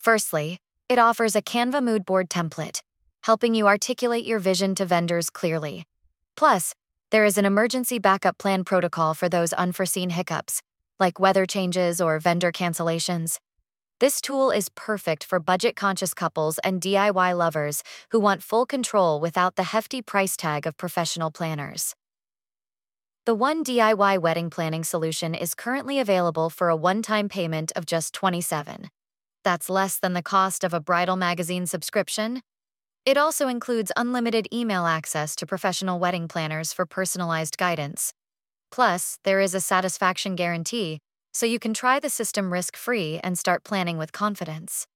Firstly, it offers a Canva mood board template, helping you articulate your vision to vendors clearly. Plus, there is an emergency backup plan protocol for those unforeseen hiccups, like weather changes or vendor cancellations. This tool is perfect for budget-conscious couples and DIY lovers who want full control without the hefty price tag of professional planners. The One DIY wedding planning solution is currently available for a one-time payment of just $27. That's less than the cost of a bridal magazine subscription. It also includes unlimited email access to professional wedding planners for personalized guidance. Plus, there is a satisfaction guarantee, so you can try the system risk-free and start planning with confidence.